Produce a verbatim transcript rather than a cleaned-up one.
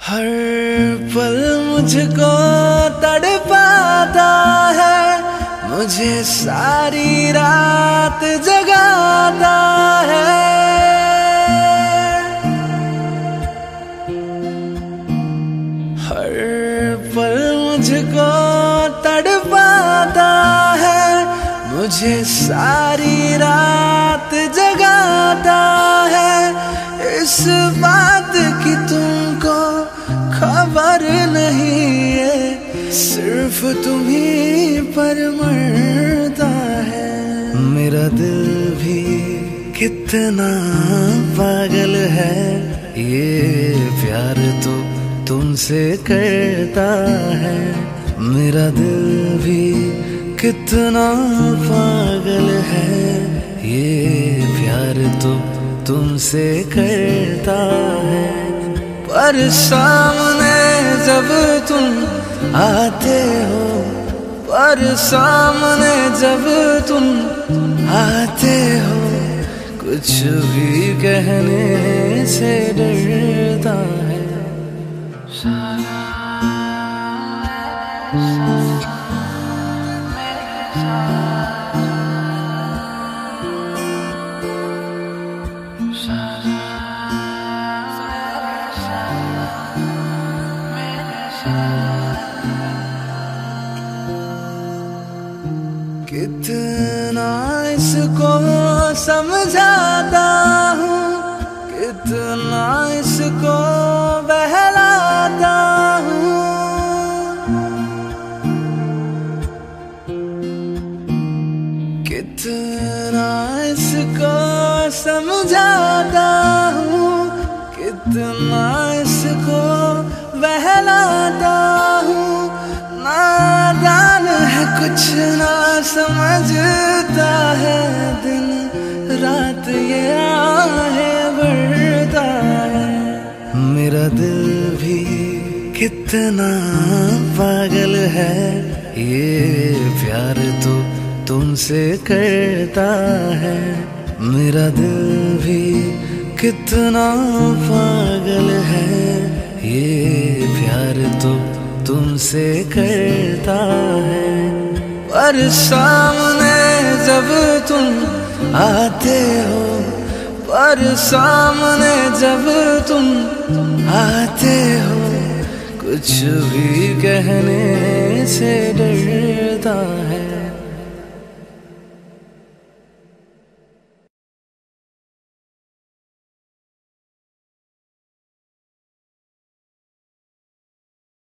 हर पल मुझको तड़पाता है, मुझे सारी रात जगाता है। हर पल मुझको तड़पाता है, मुझे सारी रात जगाता है। इस बात की तुमको खबर नहीं है, सिर्फ तुम्हीं पर मरता है। मेरा दिल भी कितना पागल है, ये प्यार तो तुमसे करता है। मेरा दिल भी कितना पागल है, ये प्यार तो तुमसे करता है। पर सामने जब तुम आते हो, पर सामने जब तुम आते हो, कुछ भी कहने से डरता है। कितना इसको समझाता हूँ, कितना इसको बहलाता हूँ। कितना इसको समझाता हूँ, कितना इसको बहलाता हूँ। नादान है, कुछ ना समझता है, दिन रात ये आहे भरता है। मेरा दिल भी कितना पागल है, ये प्यार तो तुमसे करता है। मेरा दिल भी कितना पागल है, ये प्यार तो तुमसे करता है। पर सामने जब तुम आते हो, पर सामने जब तुम आते हो, कुछ भी कहने से डरता है।